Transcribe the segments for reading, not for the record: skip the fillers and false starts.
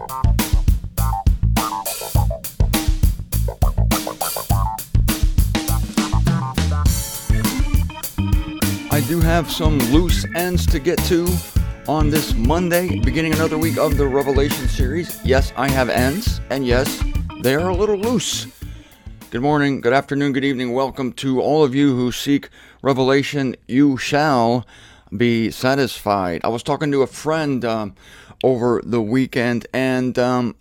I do have some loose ends to get to on this Monday, beginning another week of the Revelation series. Yes, I have ends, and yes, they are a little loose. Good morning, good afternoon, good evening. Welcome to all of you who seek revelation. You shall be satisfied. I was talking to a friend over the weekend, and I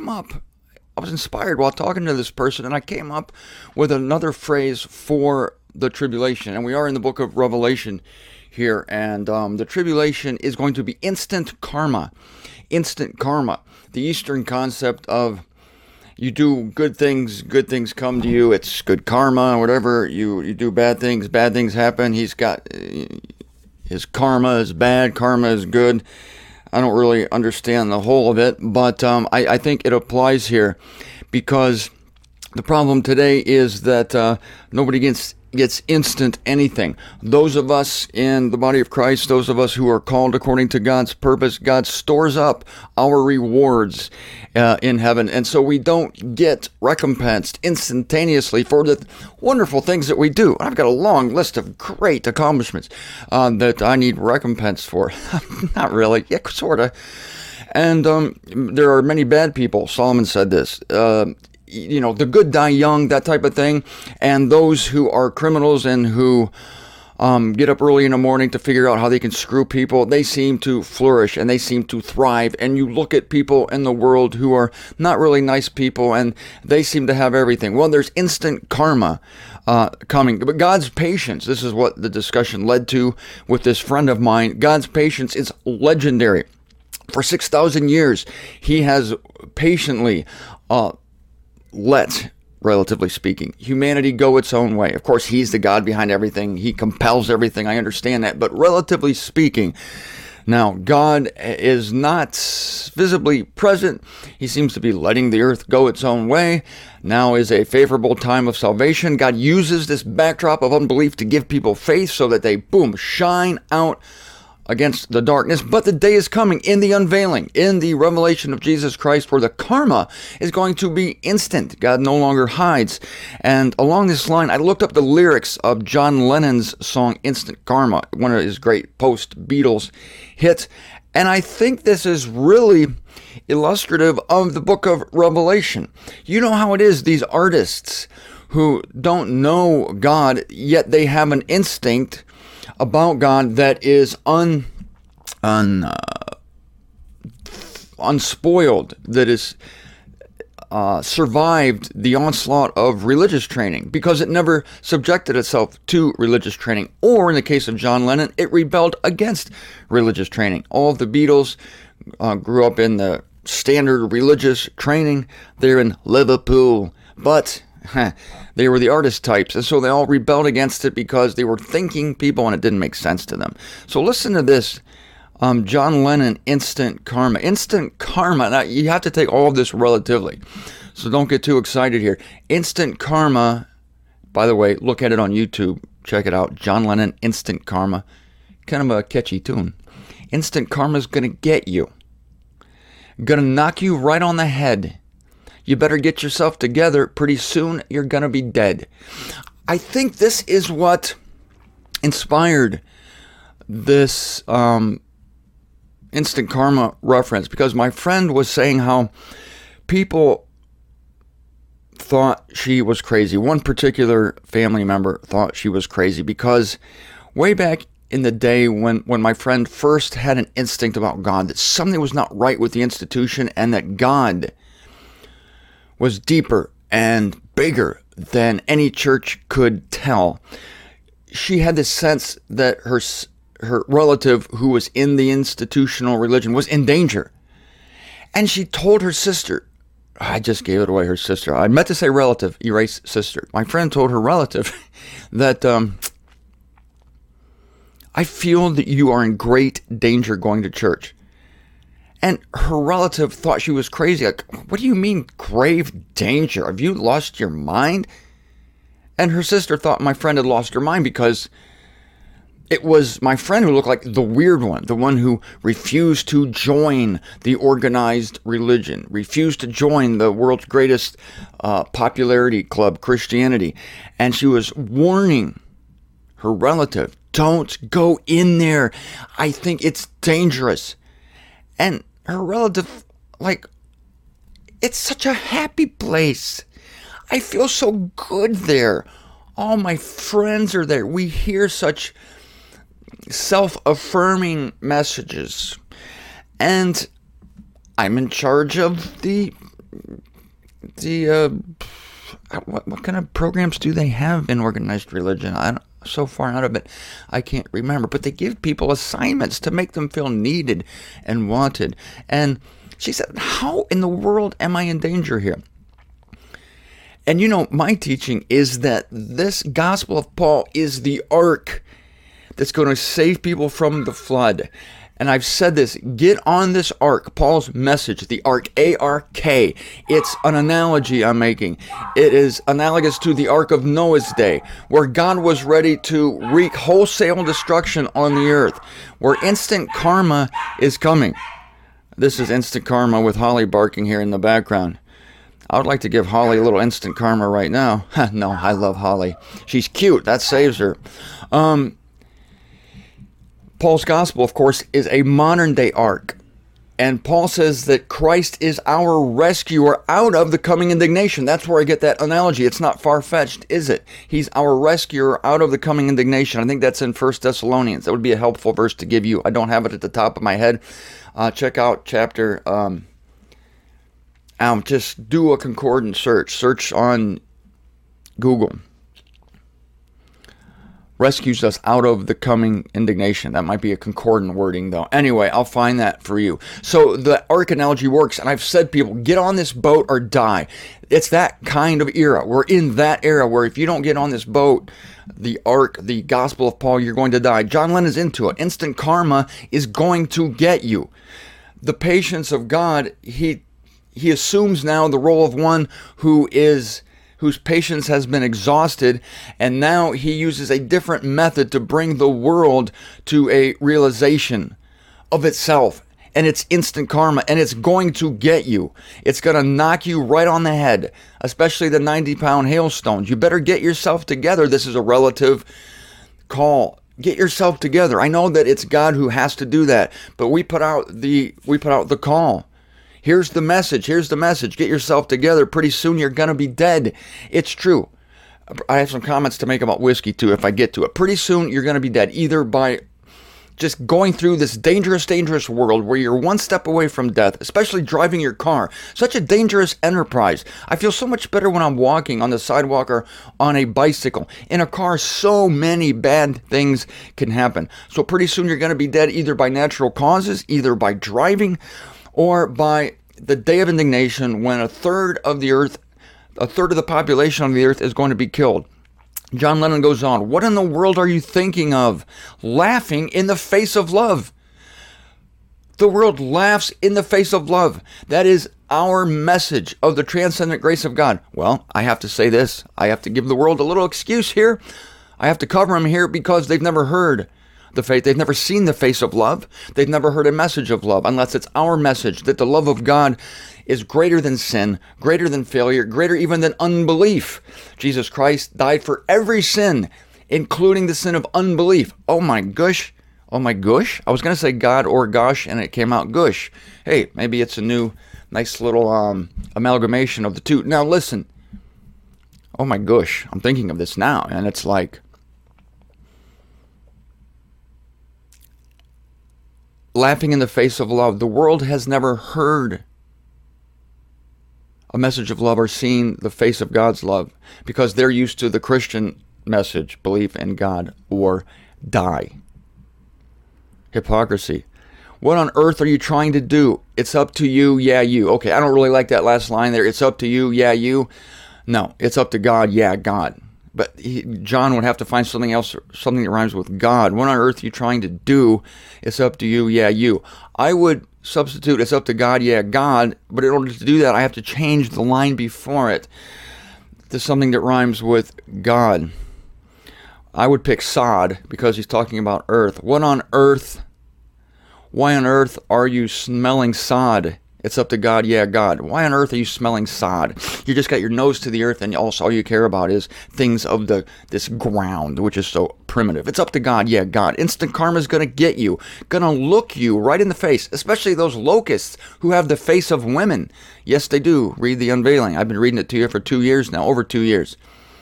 was inspired while talking to this person, and I came up with another phrase for the tribulation. And we are in the book of Revelation here, and the tribulation is going to be instant karma. Instant karma. The Eastern concept of you do good things come to you. It's good karma, whatever. You do bad things happen. He's got his karma is bad, karma is good. I don't really understand the whole of it, but I think it applies here because the problem today is that nobody gets instant anything. Those of us in the body of Christ, those of us who are called according to God's purpose, God stores up our rewards in heaven. And so we don't get recompensed instantaneously for the wonderful things that we do. I've got a long list of great accomplishments that I need recompense for. Not really. Yeah, sort of. And there are many bad people. Solomon said this. The good die young, that type of thing. And those who are criminals and who get up early in the morning to figure out how they can screw people, they seem to flourish and they seem to thrive. And you look at people in the world who are not really nice people and they seem to have everything. Well, there's instant karma coming. But God's patience, this is what the discussion led to with this friend of mine. God's patience is legendary. For 6,000 years, he has patiently let, relatively speaking, humanity go its own way. Of course, he's the God behind everything. He compels everything. I understand that. But relatively speaking, now, God is not visibly present. He seems to be letting the earth go its own way. Now is a favorable time of salvation. God uses this backdrop of unbelief to give people faith so that they, boom, shine out against the darkness. But the day is coming in the unveiling, in the revelation of Jesus Christ, where the karma is going to be instant. God no longer hides. And along this line, I looked up the lyrics of John Lennon's song Instant Karma, one of his great post-Beatles hits. And I think this is really illustrative of the book of Revelation. You know how it is, these artists who don't know God, yet they have an instinct about God that is unspoiled, that is survived the onslaught of religious training because it never subjected itself to religious training. Or in the case of John Lennon, it rebelled against religious training. All of the Beatles grew up in the standard religious training. They're in Liverpool, but they were the artist types, and so they all rebelled against it because they were thinking people and it didn't make sense to them. So listen to this, John Lennon, Instant Karma. Instant karma, now you have to take all of this relatively, so don't get too excited here. Instant Karma, by the way, look at it on YouTube, check it out, John Lennon, Instant Karma, kind of a catchy tune. Instant karma is going to get you, going to knock you right on the head. You better get yourself together. Pretty soon, you're going to be dead. I think this is what inspired this instant karma reference, because my friend was saying how people thought she was crazy. One particular family member thought she was crazy because way back in the day when my friend first had an instinct about God, that something was not right with the institution and that God was deeper and bigger than any church could tell. She had this sense that her relative who was in the institutional religion was in danger. And she told her sister, I just gave it away, her sister. I meant to say relative, erase sister. My friend told her relative that I feel that you are in great danger going to church. And her relative thought she was crazy. Like, what do you mean grave danger? Have you lost your mind? And her sister thought my friend had lost her mind because It was my friend who looked like the weird one, the one who refused to join the organized religion, refused to join the world's greatest popularity club, Christianity. And she was warning her relative, don't go in there. I think it's dangerous. And her relative, like, it's such a happy place. I feel so good there. All my friends are there. We hear such self-affirming messages. And I'm in charge of the what kind of programs do they have in organized religion? I'm so far out of it, I can't remember. But they give people assignments to make them feel needed and wanted. And she said, how in the world am I in danger here? And my teaching is that this Gospel of Paul is the ark that's going to save people from the flood. And I've said this, get on this ark, Paul's message, the ark, A-R-K. It's an analogy I'm making. It is analogous to the ark of Noah's day, where God was ready to wreak wholesale destruction on the earth, where instant karma is coming. This is instant karma with Holly barking here in the background. I would like to give Holly a little instant karma right now. No, I love Holly. She's cute. That saves her. Paul's gospel, of course, is a modern-day ark. And Paul says that Christ is our rescuer out of the coming indignation. That's where I get that analogy. It's not far-fetched, is it? He's our rescuer out of the coming indignation. I think that's in 1 Thessalonians. That would be a helpful verse to give you. I don't have it at the top of my head. Check out chapter... just do a concordant search. Search on Google. Rescues us out of the coming indignation. That might be a concordant wording, though. Anyway, I'll find that for you. So the ark analogy works, and I've said, people, get on this boat or die. It's that kind of era. We're in that era where if you don't get on this boat, the ark, the gospel of Paul, you're going to die. John Lennon's into it. Instant karma is going to get you. The patience of God, he assumes now the role of one whose patience has been exhausted, and now he uses a different method to bring the world to a realization of itself. And it's instant karma, and it's going to get you. It's going to knock you right on the head, especially the 90-pound hailstones. You better get yourself together. This is a relative call. Get yourself together. I know that it's God who has to do that, but we put out the call. Here's the message. Here's the message. Get yourself together. Pretty soon you're going to be dead. It's true. I have some comments to make about whiskey too if I get to it. Pretty soon you're going to be dead, either by just going through this dangerous, dangerous world where you're one step away from death, especially driving your car. Such a dangerous enterprise. I feel so much better when I'm walking on the sidewalk or on a bicycle. In a car, so many bad things can happen. So pretty soon you're going to be dead either by natural causes, either by driving, or by the day of indignation when a third of the population of the earth is going to be killed. John Lennon goes on, what in the world are you thinking of? Laughing in the face of love. The world laughs in the face of love. That is our message of the transcendent grace of God. Well, I have to say this. I have to give the world a little excuse here. I have to cover them here because they've never heard the faith. They've never seen the face of love. They've never heard a message of love, unless it's our message that the love of God is greater than sin, greater than failure, greater even than unbelief. Jesus Christ died for every sin, including the sin of unbelief. Oh my gosh. Oh my gosh. I was going to say God or gosh, and it came out gush. Hey, maybe it's a new, nice little amalgamation of the two. Now listen. Oh my gosh. I'm thinking of this now, and it's like, laughing in the face of love. The world has never heard a message of love or seen the face of God's love because they're used to the Christian message, believe in God or die. Hypocrisy. What on earth are you trying to do? It's up to you, yeah, you. Okay, I don't really like that last line there. It's up to you, yeah, you. No, it's up to God, yeah, God. But John would have to find something else, something that rhymes with God. What on earth are you trying to do? It's up to you, yeah, you. I would substitute it's up to God, yeah, God. But in order to do that, I have to change the line before it to something that rhymes with God. I would pick sod because he's talking about earth. What on earth? Why on earth are you smelling sod? It's up to God. Yeah, God. Why on earth are you smelling sod? You just got your nose to the earth, and also all you care about is things of this ground, which is so primitive. It's up to God. Yeah, God. Instant karma is going to get you, going to look you right in the face, especially those locusts who have the face of women. Yes, they do. Read The Unveiling. I've been reading it to you for 2 years now, over 2 years.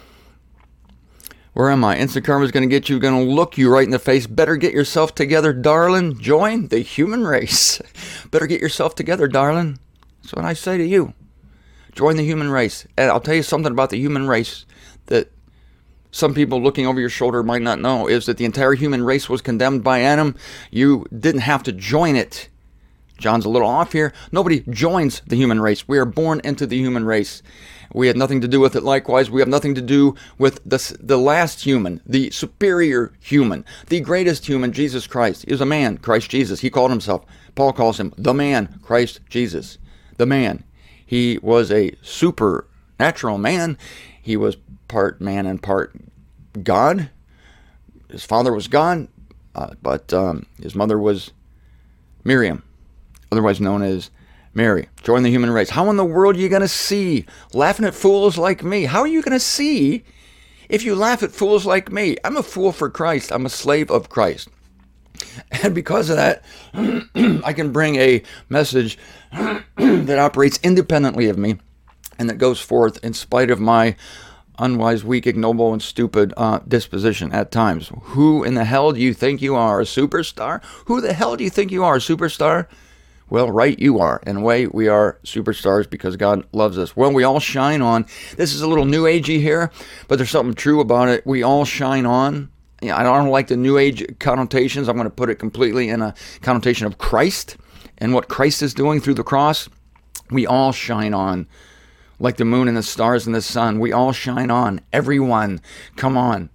Where am I? Instant karma is going to get you, going to look you right in the face. Better get yourself together, darling. Join the human race. Better get yourself together, darling. That's what I say to you. Join the human race. And I'll tell you something about the human race that some people looking over your shoulder might not know, is that the entire human race was condemned by Adam. You didn't have to join it. John's a little off here. Nobody joins the human race. We are born into the human race. We had nothing to do with it. Likewise, we have nothing to do with the last human, the superior human, the greatest human, Jesus Christ. He was a man, Christ Jesus. He called himself, Paul calls him the man, Christ Jesus. The man. He was a supernatural man. He was part man and part God. His father was God, but his mother was Miriam, otherwise known as Mary. Join the human race. How in the world are you going to see laughing at fools like me? How are you going to see if you laugh at fools like me? I'm a fool for Christ. I'm a slave of Christ. And because of that, I can bring a message that operates independently of me and that goes forth in spite of my unwise, weak, ignoble, and stupid disposition at times. Who in the hell do you think you are, a superstar? Who the hell do you think you are, a superstar? Well, right, you are. In a way, we are superstars because God loves us. Well, we all shine on. This is a little new agey here, but there's something true about it. We all shine on. I don't like the new age connotations. I'm going to put it completely in a connotation of Christ and what Christ is doing through the cross. We all shine on. Like the moon and the stars and the sun. We all shine on. Everyone. Come on.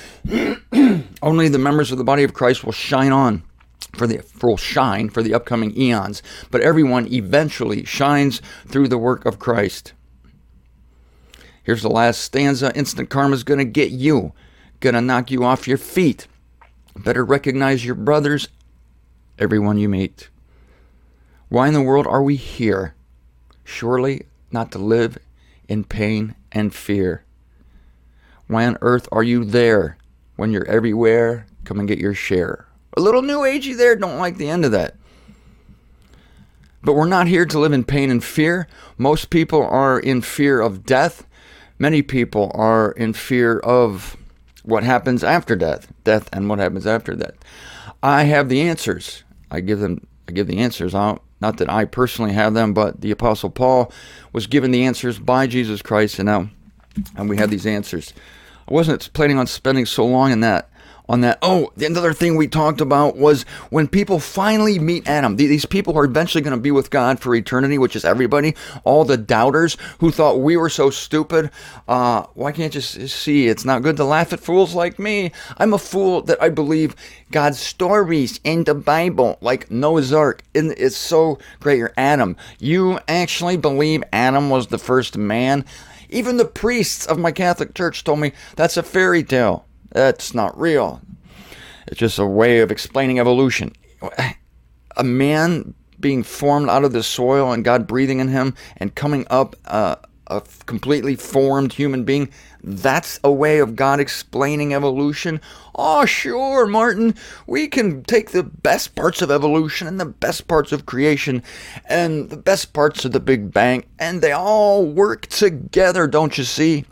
Only the members of the body of Christ will shine on. Will shine for the upcoming eons, but everyone eventually shines through the work of Christ. Here's the last stanza. Instant karma is going to get you, going to knock you off your feet. Better recognize your brothers, everyone you meet. Why in the world are we here? Surely not to live in pain and fear. Why on earth are you there when you're everywhere? Come and get your share. A little new agey there, don't like the end of that. But we're not here to live in pain and fear. Most people are in fear of death. Many people are in fear of what happens after death. Death and what happens after death. I have the answers. I give the answers out. Not that I personally have them, but the Apostle Paul was given the answers by Jesus Christ, and we have these answers. I wasn't planning on spending so long on that. Oh, the other thing we talked about was when people finally meet Adam. These people are eventually going to be with God for eternity, which is everybody. All the doubters who thought we were so stupid. Why can't you see it's not good to laugh at fools like me? I'm a fool that I believe God's stories in the Bible, like Noah's Ark. It's so great. You're Adam. You actually believe Adam was the first man? Even the priests of my Catholic Church told me that's a fairy tale. That's not real. It's just a way of explaining evolution. A man being formed out of the soil and God breathing in him and coming up a completely formed human being, that's a way of God explaining evolution. Oh, sure, Martin, we can take the best parts of evolution and the best parts of creation and the best parts of the Big Bang, and they all work together, don't you see?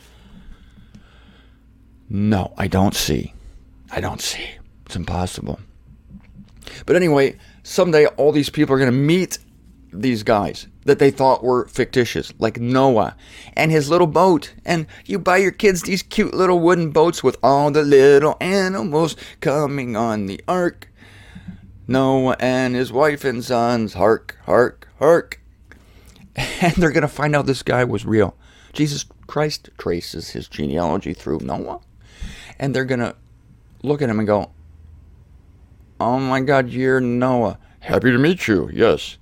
No, I don't see. It's impossible. But anyway, someday all these people are going to meet these guys that they thought were fictitious, like Noah and his little boat. And you buy your kids these cute little wooden boats with all the little animals coming on the ark. Noah and his wife and sons, hark, hark, hark. And they're going to find out this guy was real. Jesus Christ traces his genealogy through Noah. And they're going to look at him and go, oh my God, you're Noah. Happy to meet you. Yes.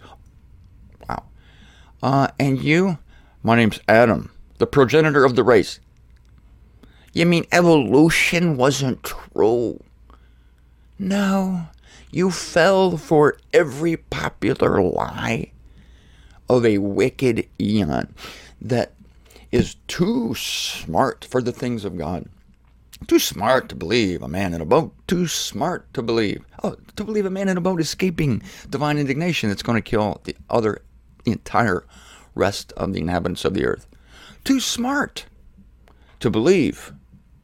Wow. And you? My name's Adam, the progenitor of the race. You mean evolution wasn't true? No, you fell for every popular lie of a wicked eon that is too smart for the things of God. Too smart to believe a man in a boat. Too smart to believe. To believe a man in a boat escaping divine indignation that's going to kill the entire rest of the inhabitants of the earth. Too smart to believe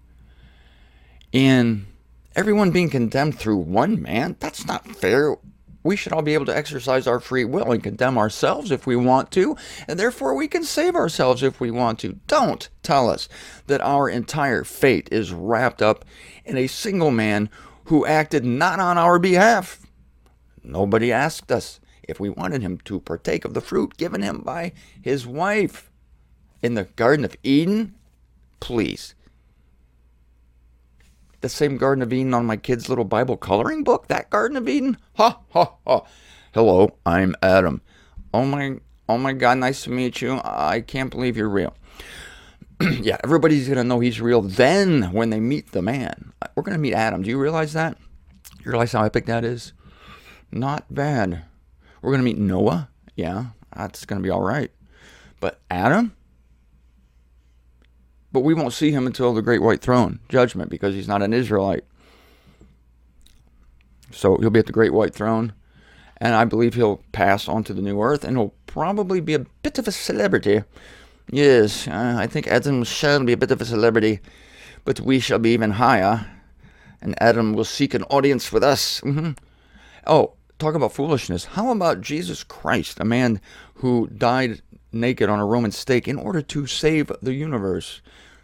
in everyone being condemned through one man. That's not fair. We should all be able to exercise our free will and condemn ourselves if we want to, and therefore we can save ourselves if we want to. Don't tell us that our entire fate is wrapped up in a single man who acted not on our behalf. Nobody asked us if we wanted him to partake of the fruit given him by his wife in the Garden of Eden. Please. The same Garden of Eden on my kid's little Bible coloring book? That Garden of Eden? Ha, ha, ha. Hello, I'm Adam. Oh my God, nice to meet you. I can't believe you're real. Yeah, everybody's going to know he's real then when they meet the man. We're going to meet Adam. Do you realize that? You realize how epic that is? Not bad. We're going to meet Noah. Yeah, that's going to be all right. But Adam? But we won't see him until the great white throne judgment because he's not an Israelite. So he'll be at the great white throne, and I believe he'll pass onto the new earth, and he'll probably be a bit of a celebrity. Yes, I think Adam shall be a bit of a celebrity, but we shall be even higher, and Adam will seek an audience with us. Mm-hmm. Oh, talk about foolishness. How about Jesus Christ, a man who died naked on a Roman stake in order to save the universe?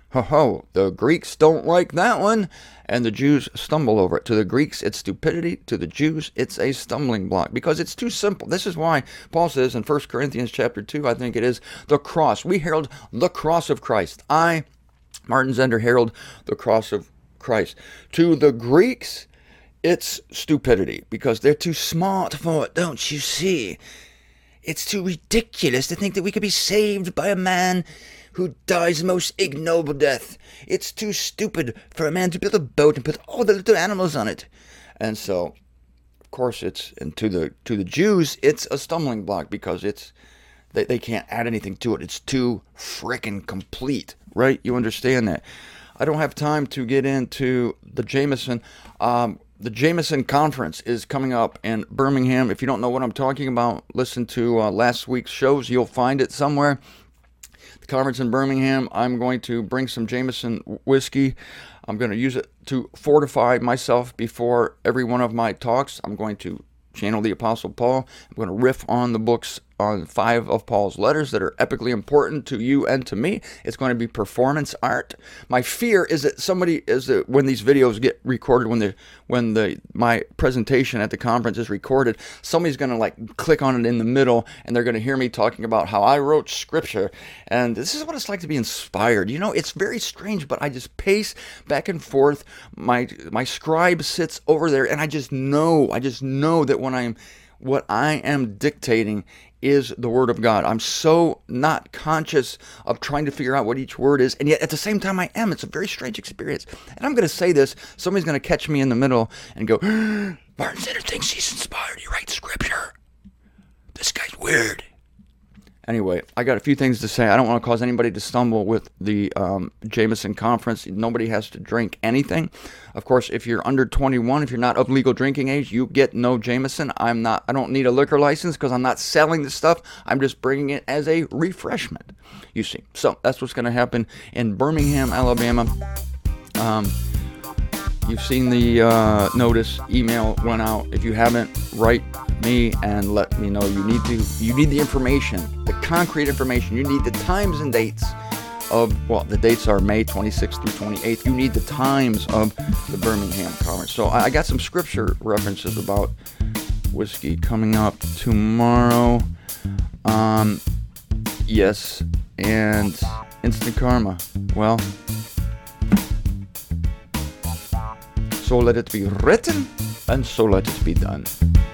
Ho, the Greeks don't like that one, and the Jews stumble over it. To the Greeks, it's stupidity. To the Jews, it's a stumbling block because it's too simple. This is why Paul says in 1 Corinthians chapter 2, I think it is, the cross. We herald the cross of Christ. I, Martin Zender, herald the cross of Christ. To the Greeks, it's stupidity because they're too smart for it, don't you see? It's too ridiculous to think that we could be saved by a man who dies a most ignoble death. It's too stupid for a man to build a boat and put all the little animals on it. And so, of course, and to the Jews, it's a stumbling block because they can't add anything to it. It's too frickin' complete, right? You understand that? I don't have time to get into the Jameson. The Jameson Conference is coming up in Birmingham. If you don't know what I'm talking about, listen to last week's shows. You'll find it somewhere. The conference in Birmingham, I'm going to bring some Jameson whiskey. I'm going to use it to fortify myself before every one of my talks. I'm going to channel the Apostle Paul. I'm going to riff on the books, on 5 of Paul's letters that are epically important to you and to me. It's going to be performance art. My fear is that when these videos get recorded, when my presentation at the conference is recorded, somebody's going to click on it in the middle, and they're going to hear me talking about how I wrote scripture. And this is what it's like to be inspired. You know, it's very strange, but I just pace back and forth. My scribe sits over there, and I just know that what I am dictating is the Word of God. I'm so not conscious of trying to figure out what each word is, and yet at the same time I am. It's a very strange experience. And I'm going to say this. Somebody's going to catch me in the middle and go, Martin Zender thinks he's inspired. He writes scripture. This guy's weird. Anyway, I got a few things to say. I don't want to cause anybody to stumble with the Jameson Conference. Nobody has to drink anything. Of course, if you're under 21, if you're not of legal drinking age, you get no Jameson. I don't need a liquor license because I'm not selling this stuff. I'm just bringing it as a refreshment, you see. So that's what's going to happen in Birmingham, Alabama. You've seen the notice. Email went out. If you haven't, write me and let me know. You need the information, the concrete information. You need the times and dates the dates are May 26th through 28th. You need the times of the Birmingham Conference. So I got some scripture references about whiskey coming up tomorrow. Yes, and instant karma. Well, so let it be written, and so let it be done.